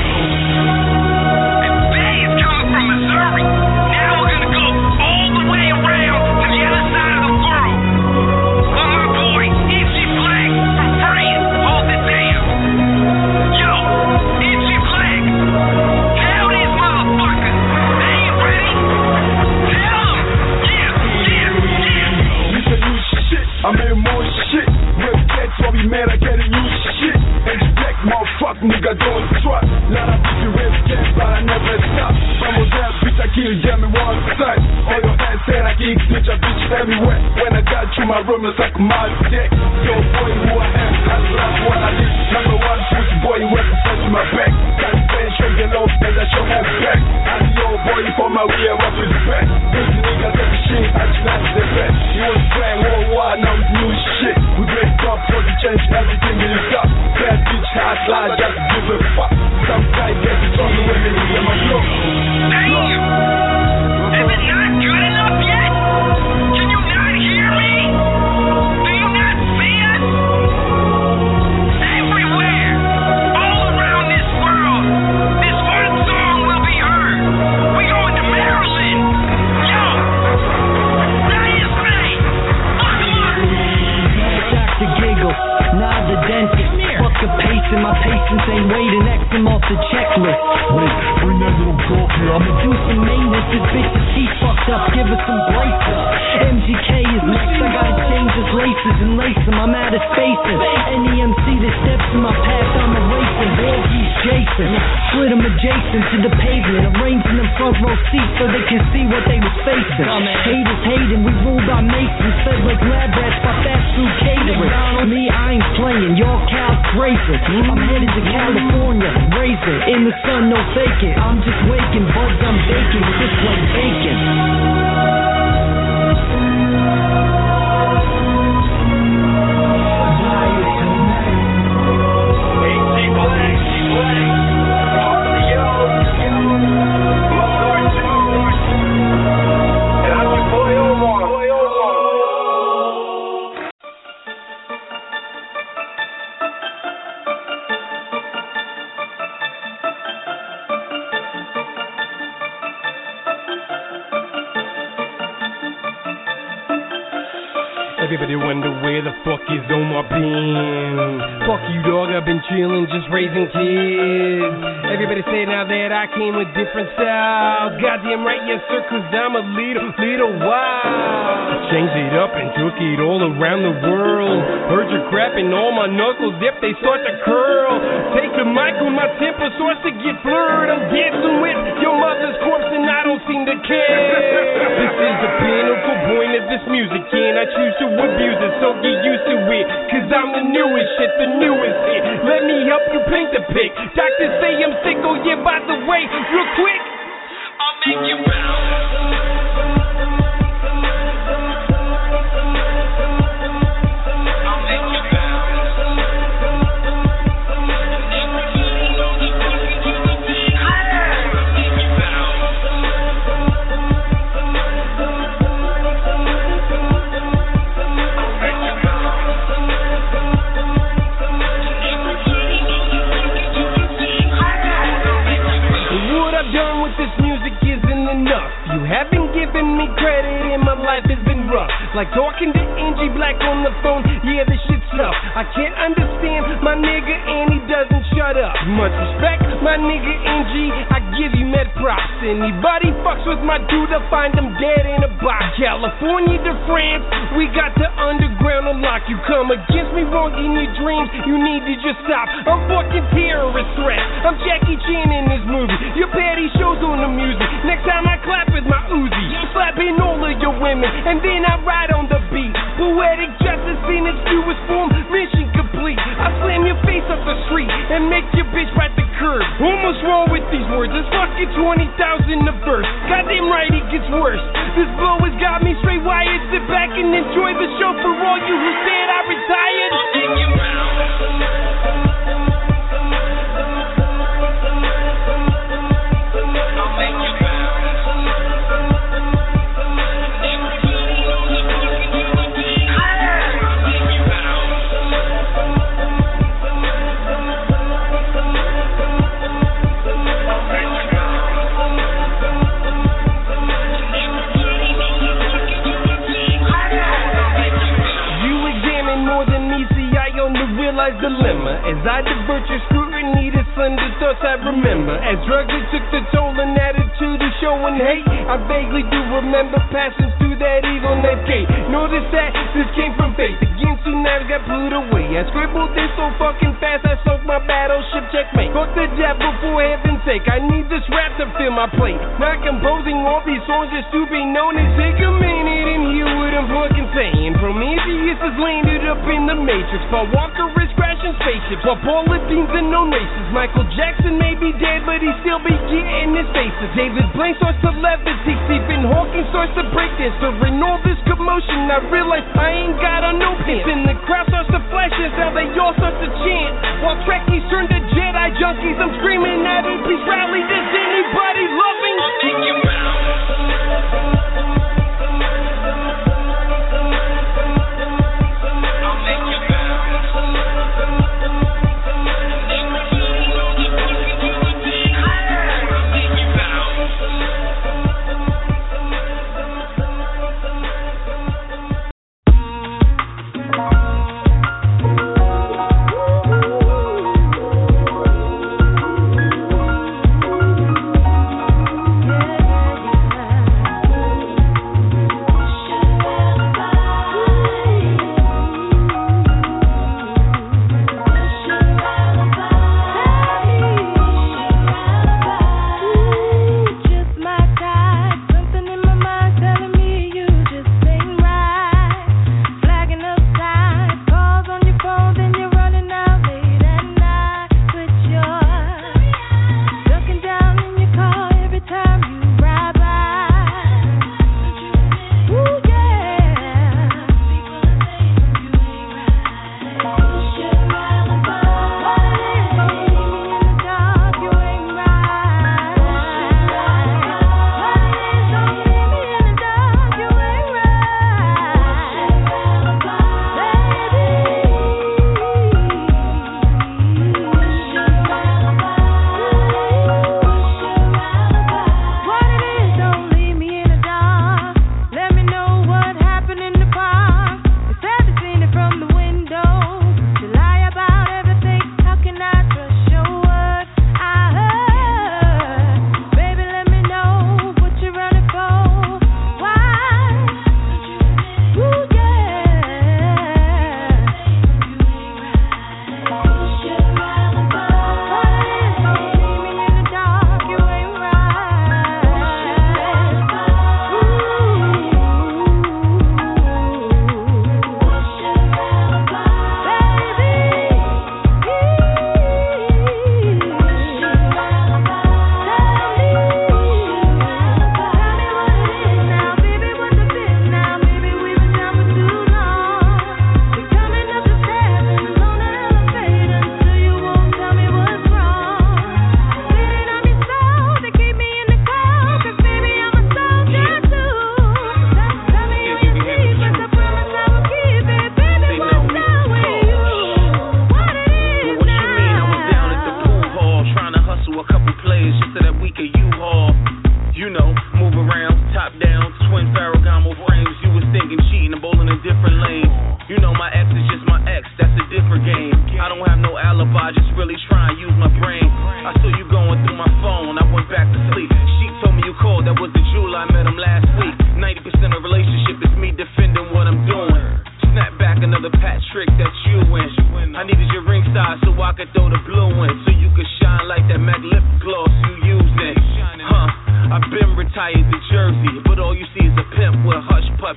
And Bay is coming from Missouri. Now we're gonna go all the way around to the other side of the world. But my boy, Itchy Flag from France, hold it down. Yo, Itchy Flag, tell these motherfuckers, they ain't ready. Tell them, yeah, yeah, yeah. We can use shit, I made more shit. So be mad, I can't use shit. And you black motherfucker, nigga, don't trust. Lot of bitch rap gas, but I never stop. I'm on that bitch, I kill them in one side. All your hands said I kick bitch, I bitch everywhere. When I got you, my room is like my dick. Yo, boy, who I am, that's like what I did. Number one pussy boy, you represent my back. Got the band, show your love, and I show my back. I'm the old boy, for my real up his back. This nigga, that shit, I just like the best. You was playing worldwide, now it's new shit. We break up for the change everything in the top. Bad bitch, high slide, just give a fuck. Some guy gets stronger when they hear my flow. Damn! Is it not good enough yet? Can you not hear me? Do you not see us? Everywhere, all around this world, this one song will be heard. We going to Maryland. Yo! Ryan Bay! Fuck 'em up! Doctor Giggle, now the dentist. Fuck a pacing, my patience ain't waiting. X him off the checklist. Wait, bring that little dog here. I'ma do some maintenance. This bitch's teeth fucked up. Give her some braces. M G K is next. I gotta change his laces and lace him. I'm out of spacing. Any M C that steps in my path, I'm erasing. Walkies Jason. Split him adjacent to the pavement. Arranging them front row seats so they can see what they was facing. Haters hating. We ruled by Masons. Fed like lab rats by fast food catering. Me, I ain't playing. Y'all cows grazing. I'm headed to California. Raising. In the sun, no faking. I'm just waking. Bugs I'm baking. Just like bacon. Everybody wonder where the fuck is Omar been? Fuck you, dog, I've been chillin', just raising kids. Everybody say now that I came with different styles. Goddamn right, yes sir, cause I'm a little, little wild. Changed it up and took it all around the world. Heard your crap and all my knuckles dip, they start to curl. Take the mic when my temper starts to get blurred. I'm dancing with your mother's corpse and I don't seem to care. This is the pinnacle point of this music, and I choose to abuse it, so get used to it. Cause I'm the newest shit, the newest hit. Let me help you paint the pic. Doctors say I'm sick, oh yeah, by the way, real quick, I'll make you bounce. Like talking to Angie Black on the phone, yeah, this shit's tough. I can't understand my nigga and he doesn't shut up. Much respect, my nigga Angie, I give you mad props. Anybody fucks with my dude, I'll find them dead in a box. California to France, we got the underground unlock. You come against me wrong in your dreams, you need to just stop. I'm fucking terrorist threat, I'm Jackie Chan in this movie. Your patty shows on the music, next time I clap with my Uzi, slapping all of your women. women, and then I ride on the beat. Poetic justice in its truest form, mission complete. I slam your face up the street and make your bitch bite the curb. Almost wrong with these words, it's fucking twenty thousand a verse. Goddamn right, it gets worse. This blow has got me straight wired. Sit back and enjoy the show for all you who said I retired. Take you out. Dilemma as I divert your scrutiny to Sunday thoughts I remember. As drugs it took the toll and attitude of showing hate, I vaguely do remember passing through that evil net gate. Notice that this came from faith. Against two knives got put away. I scribbled this so fucking fast I sunk my battleship checkmate. Fuck the devil for heaven's sake. I need this rap to fill my plate. Not composing all these songs just to be known as take a minute and hear what I'm fucking saying. Prometheus has landed up in the Matrix. Paul Walker is crashing spaceships while Paula Dean's in known races. Michael Jackson may be dead, but he still be getting his faces. David Blaine starts to levitate. Stephen Hawking starts to break dance. During all this commotion, I realize I ain't got on no pants. And the crowd starts to flash as now they all start to chant. While Trekkies turn to Jedi junkies, I'm screaming at a peace rally. Does anybody love me? Take you out. I've been retired to Jersey, but all you see is a pimp with hush puppy.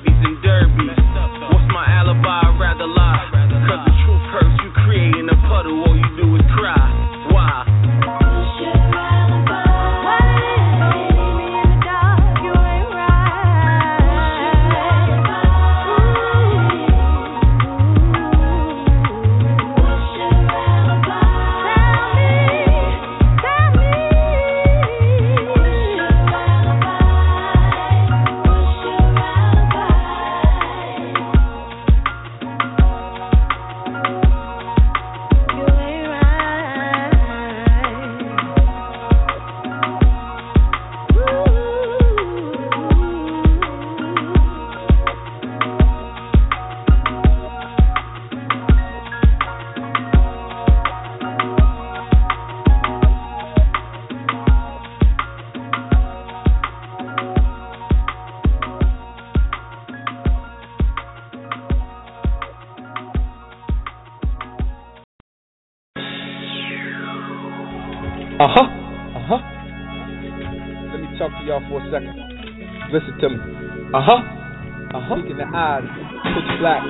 Uh-huh. Uh-huh. Let me talk to y'all for a second. Listen to me. Uh-huh. Uh-huh. Look in the eyes. Pitch black.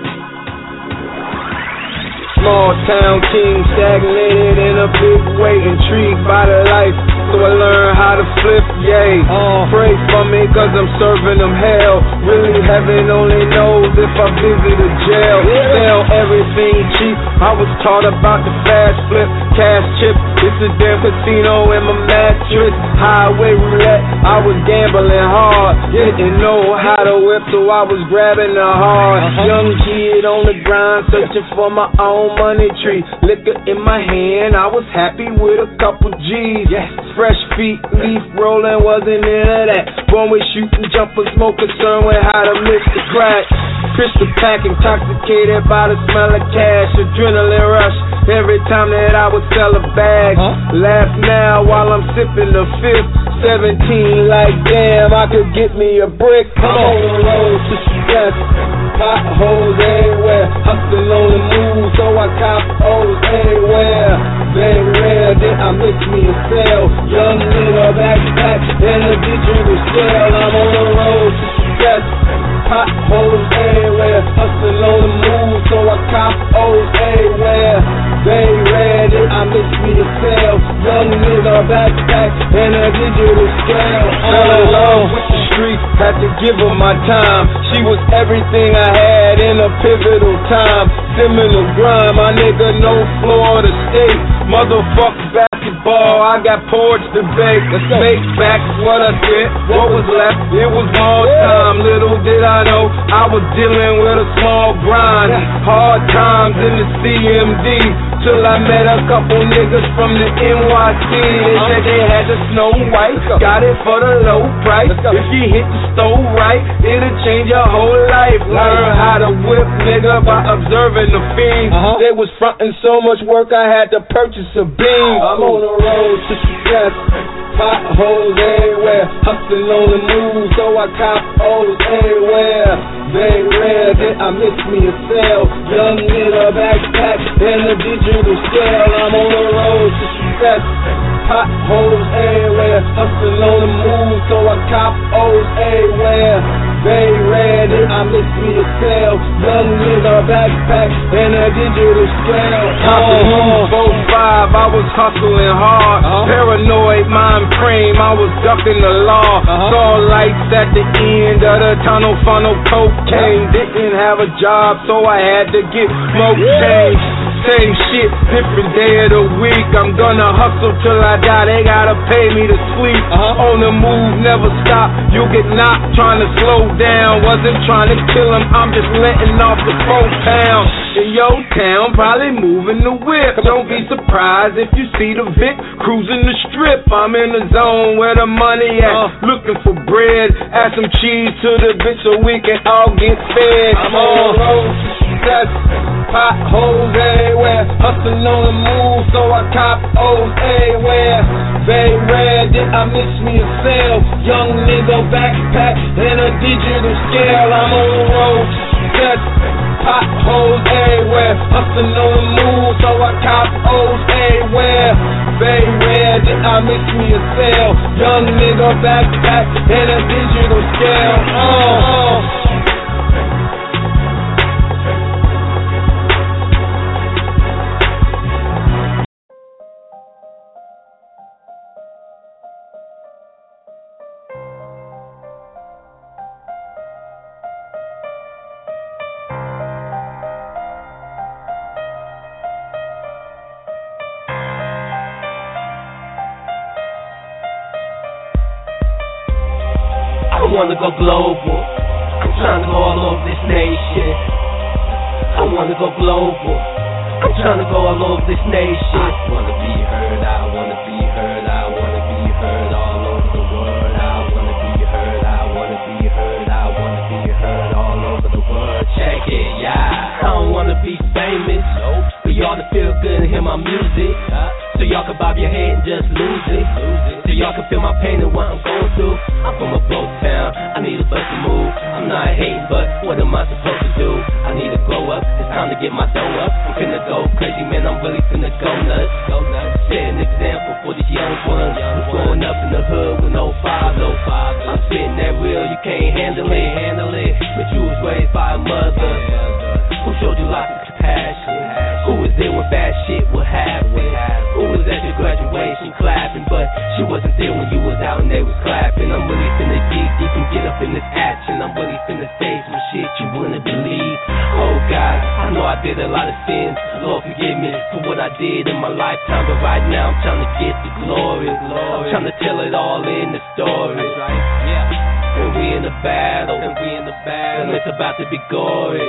Small town king, stagnated in a big way, intrigued by the life, so I learned how to flip, yay. Uh, Pray for me cause I'm serving them hell. Really heaven only knows if I visit a jail. Sell everything cheap, I was taught about the fast flip, cash chip. It's a damn casino in my mattress. Highway roulette, I was gambling hard. Didn't know how to whip, so I was grabbing the hard. Young kid on the grind, searching for my own money tree. Liquor in my hand, I was happy with a couple G's. Yes. Fresh feet, leaf rolling, wasn't into that. Born with shooting jumpers, more concerned with how to mix the crack. Crystal pack, intoxicated by the smell of cash. Adrenaline rush every time that I would sell a bag. Huh? Laugh now while I'm sipping the fifth. Seventeen, like damn, I could get me a brick. I'm on the road to success. Potholes everywhere, hustling on the move, so I cop O's anywhere. Very rare that I miss me a sale. Young nigga, backpack, and a digital scale. I'm on the road to success. Potholes everywhere, hustling on the move, so I cop O's anywhere. Very rare that I miss me a sale. Young nigga, backpack, and a digital scale. Fell in love with the streets, had to give her my time. She was everything I had in a pivotal time. Similar grind, my nigga, no Florida State. Motherfucker basketball, I got porch to bake. Make back what I spent, what was left, it was all time. Little did I know, I was dealing with a small grind. Hard times in the C M D, till I met a couple niggas from the N Y C. They said they had the Snow White, got it for the low price. If you hit the stove right, it'll change your whole life. Learn how to whip, nigga, by observing the fiends. Uh-huh. They was frontin' so much work, I had to purchase a beam. I'm on the road to success. Potholes everywhere, hustling on the move, so I cop O's anywhere. Very rare that I miss me a sale. Young nigga, backpack, and a digital scale. I'm on the road to success. Potholes everywhere, hustling on the move, so I cop O's everywhere. Very rare that I miss me a sale. Young nigga, backpack, and a digital scale. Uh-huh. four five, I was hustling hard. Uh-huh. Paranoid mind frame, I was ducking the law. Uh-huh. Saw lights at the end of the tunnel, funnel cocaine. Didn't have a job, so I had to get more change. Same shit, different day of the week. I'm gonna hustle till I die, they gotta pay me to sleep. Uh-huh. On the move, never stop, you get knocked trying to slow down. Wasn't trying to kill him, I'm just letting off the four pounds. In your town, probably moving the whip. Don't be surprised if you see the Vic cruising the strip. I'm in the zone where the money at, uh, looking for bread. Add some cheese to the bitch so we can all get fed. I'm on the road to success. Potholes everywhere, hustling on the move, so I cop O's everywhere. Very rare that I miss me a sale. Young nigga, backpack, and a digital scale. I'm on the road to success. Potholes everywhere, hustling on the move, so I cop O's everywhere. Very rare that I miss me a sale. Young nigga, backpack, and a digital scale. Uh, uh. I wanna go global. I'm trying to go all over this nation. I wanna go global. I'm trying to go all over this nation. I wanna be heard. I wanna be heard. I wanna be heard all over the world. I wanna be heard. I wanna be heard. I wanna be heard all over the world. Check it, yeah. I don't wanna be famous, nope. But y'all to feel good and hear my music. So y'all can bob your head and just lose it. So y'all can feel my pain and what I'm going through. I'm from a broke town, I need a bus to move. I'm not hating, but what am I supposed to do? I need to glow up, it's time to get my dough up. I'm finna go crazy, man, I'm really finna go nuts. Go nuts. Set an example for these hood with no father. No father. I'm spitting that real, you can't handle it. Handle it. But you was raised by a mother who showed you lots of compassion. Who was there when bad shit would happen. Who was at your graduation clapping, but she wasn't there when you was out and they was clapping. I'm really finna dig deep and get up in this action. I'm really finna say some shit you wouldn't believe. Oh God, I know I did a lot of sins. Lord forgive me for what I did in my lifetime, but right now I'm trying to get the glory. I'm trying to tell it all in the story. That's right. Yeah. And we in the battle. And we in the battle. And it's about to be gory.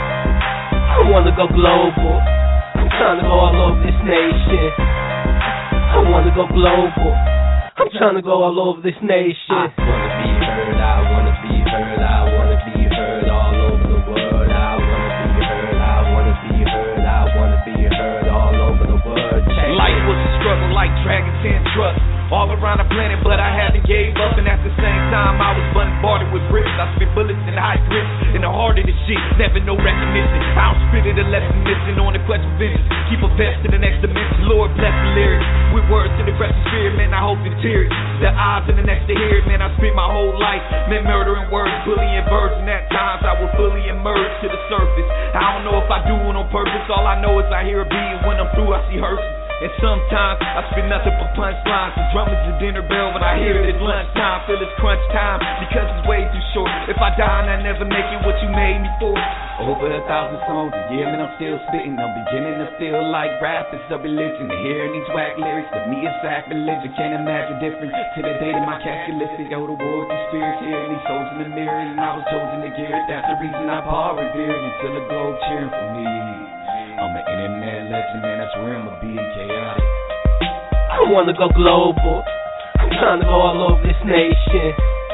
I wanna go global. I'm trying to go all over this nation. I wanna go global. I'm trying to go all over this nation. I wanna be heard. I wanna be heard. I wanna be heard all over the world. I wanna be heard. I wanna be heard. I wanna be heard all over the world. Life was a struggle like dragons and trucks all around the planet, but I haven't gave up. And at the same time, I was bombarded with bricks. I spit bullets in high grips in the heart of the shit. Never no recognition. I don't spit it unless I'm missing on the quest of vengeance. Keep a vest in the next dimension. Lord bless the lyrics with words in the precious spirit, man. I hope you tear it. The eyes in the next to hear it, man. I spent my whole life, man, murdering words, bullying birds, and at times I would fully emerge to the surface. I don't know if I do it on purpose. All I know is I hear a beat, and when I'm through, I see hearses. And sometimes I spit nothing but punchlines. The drum is the dinner bell when I hear it at lunchtime. Feel it's crunch time because it's way too short. If I die and I never make it what you made me for. Over a thousand songs a year, man, I'm still spitting. I'm beginning to feel like rap is a religion. And hearing these whack lyrics, to me it's sacrilege. I can't imagine difference to the day that my casket lifted. Yo, the war with these spirits here and these souls in the mirror. And I was chosen to gear it. That's the reason I Paul revered until the globe cheering for me. I'm an internet legend, man, that's where I'ma be, chaotic. I wanna go global. I'm trying to go all over this nation.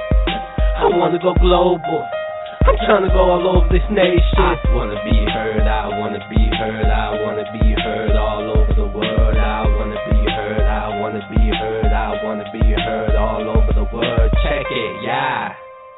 I wanna go global. I'm trying to go all over this nation. I wanna be heard, I wanna be heard, I wanna be heard all over the world. I wanna be heard, I wanna be heard, I wanna be heard all over the world. Check it, yeah.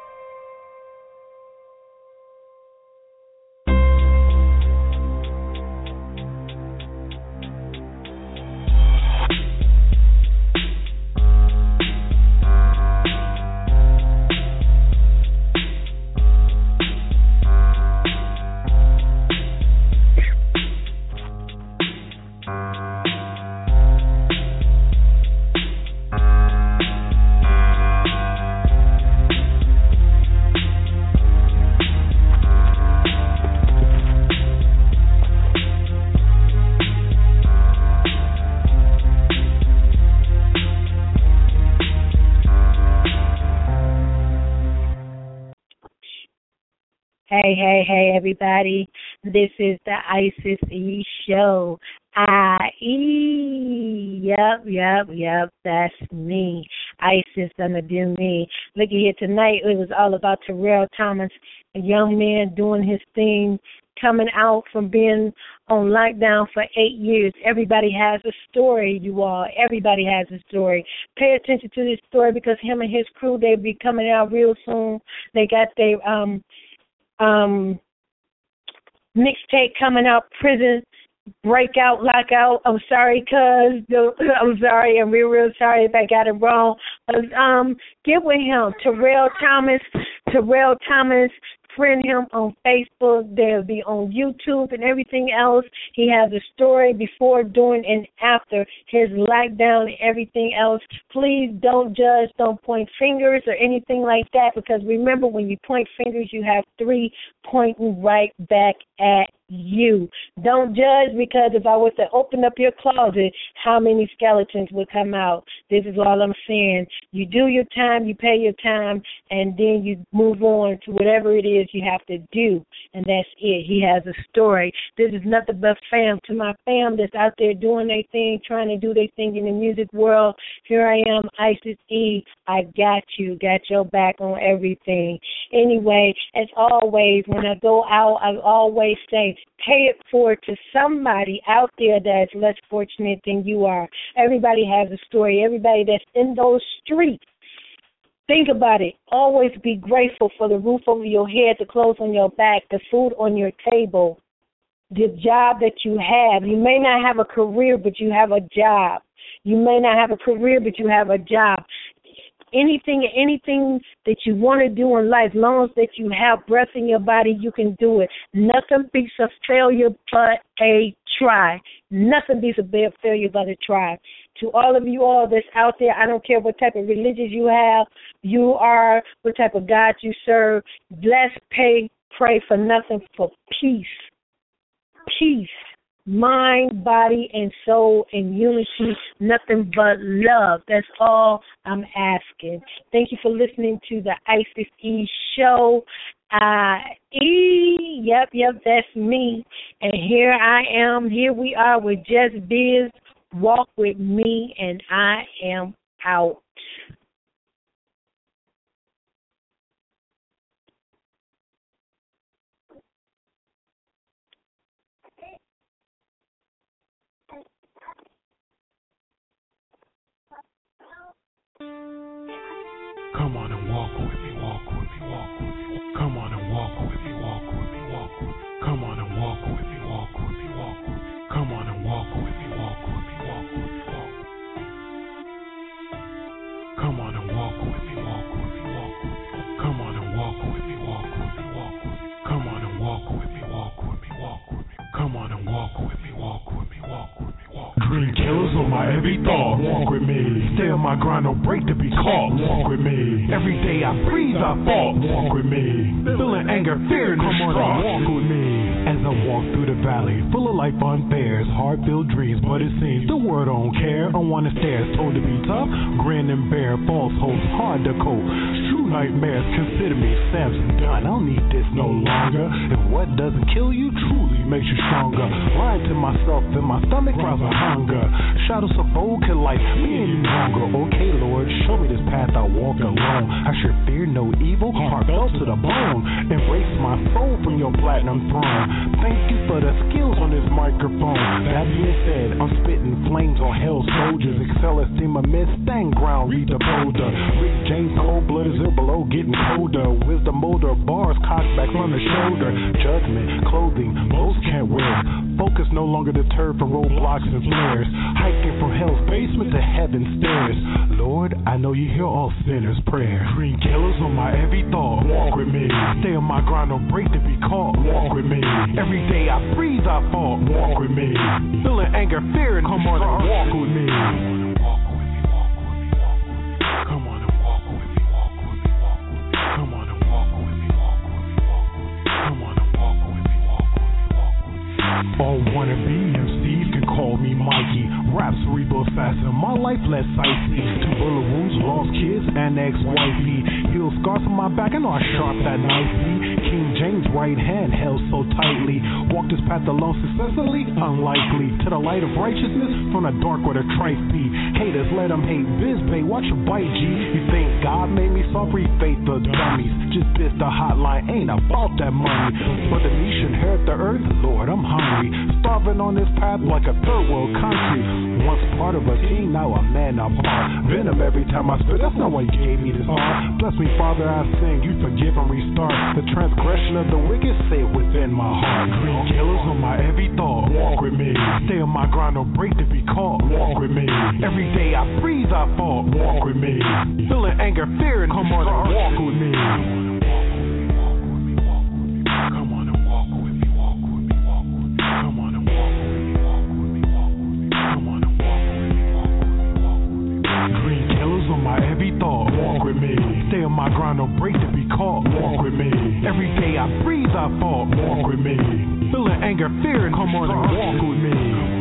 Hey, hey, hey, everybody. This is the Isis E Show. I E. Yep, yep, yep, that's me. Isis gonna do me. Look here, tonight it was all about Terrell Thomas, a young man doing his thing, coming out from being on lockdown for eight years. Everybody has a story, you all. Everybody has a story. Pay attention to this story because him and his crew, they'll be coming out real soon. They got their um um mixtape coming out, Prison Breakout, Lockout. I'm sorry, cuz. I'm sorry. I'm real, real sorry if I got it wrong. But, um, get with him. Terrell Thomas. Terrell Thomas. Friend him on Facebook. They'll be on YouTube and everything else. He has a story before, during, and after his lockdown and everything else. Please don't judge, don't point fingers or anything like that, because remember, when you point fingers, you have three pointing right back at you. Don't judge, because if I was to open up your closet, how many skeletons would come out? This is all I'm saying. You do your time, you pay your time, and then you move on to whatever it is you have to do, and that's it. He has a story. This is nothing but fam. To my fam that's out there doing their thing, trying to do their thing in the music world, here I am, Isis E. I got you, got your back on everything. Anyway, as always, when I go out, I always say, pay it forward to somebody out there that's less fortunate than you are. Everybody has a story. Everybody that's in those streets. Think about it. Always be grateful for the roof over your head, the clothes on your back, the food on your table, the job that you have. You may not have a career, but you have a job. You may not have a career, but you have a job. anything, anything that you want to do in life, as long as that you have breath in your body, you can do it. Nothing beats a failure but a try. Nothing beats a bad failure but a try. To all of you all that's out there, I don't care what type of religion you have, you are, what type of God you serve, bless, pay, pray for nothing, for peace. Peace. Mind, body, and soul in unity, nothing but love. That's all I'm asking. Thank you for listening to the Isis E show. Uh, E, yep, yep, that's me. And here I am. Here we are with Just Biz. Walk with me, and I am out. Come on and walk with me, walk with me, walk with me. Come on and walk with me, walk with me, walk with me. Come on and walk with me, walk with me, walk with me. Come on and walk with me, walk with me, walk with me, walk. Come on and walk with me, walk with me, walk with me. Come on and walk with me, walk with me, walk with me. Come on and walk with me, walk with me, walk with me. Come on and walk with me, walk with me, walk with me, walk. Dream killers on my every thought, walk with me. Stay on my grind, no break to be caught, walk with me. Every day I breathe, I fall, walk with me. Feeling anger, fear, and distraught, walk with me. As I walk through the valley, full of life unfairs, hard-filled dreams, but it seems the world don't care. Unwanted stares, told to be tough, grin and bear, false hopes, hard to cope. True nightmares, consider me Samson done. I don't need this no longer. If what doesn't kill you truly makes you stronger. Lying to myself in my stomach cries of hunger. Shadows of old can life me any longer. Okay, Lord, show me this path I walk alone. I should fear no evil, heart fell to the bone. Embrace my soul from your platinum throne. Thank you for the skills on this microphone. That being said, I'm spitting flames on hell soldiers. Excel esteem a miss, stand ground, read the boulder. Rick James, cold blood is ill below, getting colder. Wisdom molder, bars cocked back from the shoulder. Judgment, clothing, most can't wear. Focus no longer deterred from roadblocks and flares. Hiking from hell's basement to heaven's stairs. Lord, I know you hear all sinners' prayers. Green killers on my every thought, walk with me. Stay on my grind, no break to be caught, walk with me. Every day I breathe, I fall, walk with me. Feeling anger, fear, and come on and walk with me. Come on and walk with me, walk with me, walk with me. Come on and walk with me, walk with me, walk with me. Come on and walk with me, walk with me, walk with me. All wannabe M Cs can call me Mikey. Rap cerebral assassin, my life less icy. Two bullet wounds, lost kids, and ex-wifey. Heel scars on my back, and I sharp that nicely. King James' right hand held so tightly. Walk this path alone successfully? Unlikely. To the light of righteousness, from the dark where the trife be. Haters, let them hate. Biz pay, watch your bite, G. You think God made me soft? Faith the dummies. Just bitch the hotline, ain't about that money. But the niche inherit the earth, Lord, I'm hungry. Starving on this path like a third world country. Once part of a team, now a man apart. Venom every time I spit, that's not why you gave me this heart. Bless me, Father, I sing, you forgive and restart. The transgression of the wicked, say it within my heart. Green killers on my every thought, walk with me. Stay on my grind, no break to be caught, walk with me. Every day I breathe, I fall, walk with me. Feeling anger, fear, and come on and walk with me. Come on and walk with me, walk with me, walk with me. Come on and walk with me, walk with me, walk with me. Come on and walk with me, walk with me, walk with me. Green killers on my every thought, walk with me. Stay on my grind, no break to be caught, walk with me. Every day I breathe, I fall, walk with me. Feeling anger, fear, and come on and walk with me.